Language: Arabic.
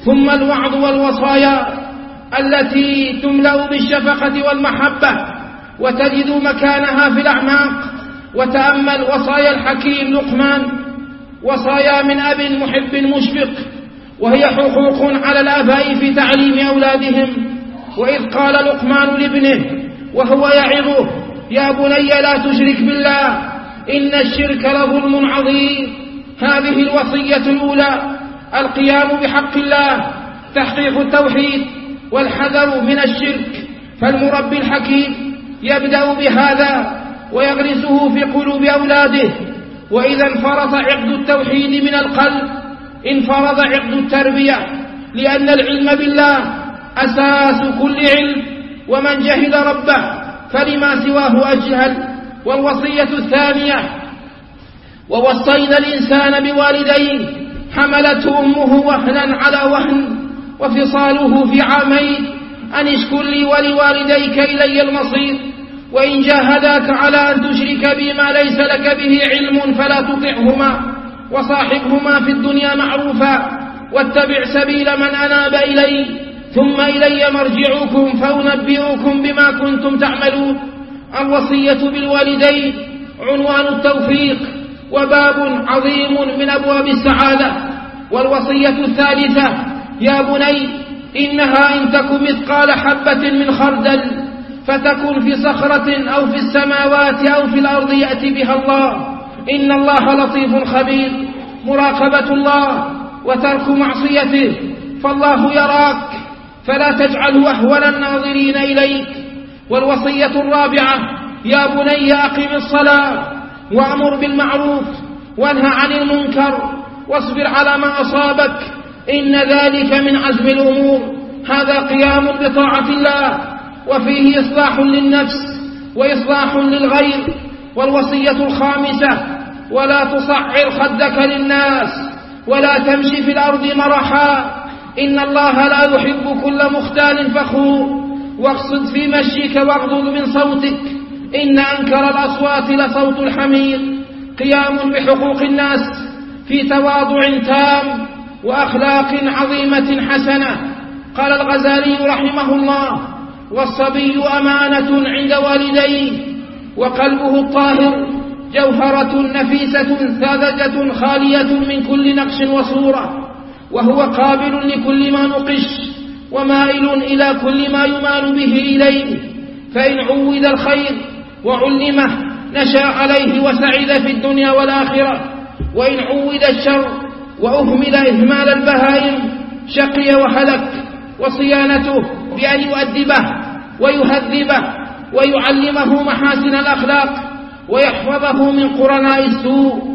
ثم الوعظ والوصايا التي تملأ بالشفقة والمحبة وتجد مكانها في الأعماق. وتأمل وصايا الحكيم لقمان، وصايا من أب محب مشفق، وهي حقوق على الآباء في تعليم أولادهم. وإذ قال لقمان لابنه وهو يعظه: يا بني لا تشرك بالله إن الشرك لظلم عظيم. هذه الوصية الأولى: القيام بحق الله، تحقيق التوحيد والحذر من الشرك. فالمربي الحكيم يبدأ بهذا ويغرسه في قلوب أولاده. وإذا انفرط عقد التوحيد من القلب انفرض عقد التربية، لأن العلم بالله أساس كل علم، ومن جهل ربه فلما سواه أجهل. والوصية الثانية: ووصينا الإنسان بوالديه حملته أمه وهنا على وهن وفصاله في عامين أن اشكر لي ولوالديك إلي المصير، وإن جاهداك على أن تشرك بي ما ليس لك به علم فلا تطعهما، وصاحبهما في الدنيا معروفا، واتبع سبيل من أناب إلي، ثم إلي مرجعكم فأنبئكم بما كنتم تعملون. الوصية بالوالدين عنوان التوفيق وباب عظيم من أبواب السعادة. والوصية الثالثة: يا بني إنها إن تك مثقال حبة من خردل فتكن في صخرة أو في السماوات أو في الأرض يأتي بها الله، إن الله لطيف خبير. مراقبة الله وترك معصيته، فالله يراك فلا تجعله أهون الناظرين إليك. والوصية الرابعة: يا بني أقم الصلاة وأمر بالمعروف وانهى عن المنكر واصبر على ما أصابك، إن ذلك من عزم الأمور. هذا قيام بطاعة الله وفيه إصلاح للنفس وإصلاح للغير. والوصية الخامسة: ولا تصعر خدك للناس ولا تمشي في الأرض مرحا، إن الله لا يحب كل مختال فخور، واقصد في مشيك واغضض من صوتك، إن أنكر الأصوات لصوت الحمير. قيام بحقوق الناس في تواضع تام وأخلاق عظيمة حسنة. قال الغزالي رحمه الله: والصبي أمانة عند والديه، وقلبه الطاهر جوهرة نفيسة ساذجة خالية من كل نقش وصورة، وهو قابل لكل ما نقش ومائل إلى كل ما يمال به إليه، فإن عود الخير وعلمه نشأ عليه وسعد في الدنيا والآخرة، وإن عود الشر وأهمل إهمال البهائم شقي وهلك. وصيانته بأن يؤدبه ويهذبه ويعلمه محاسن الأخلاق ويحفظه من قرناء السوء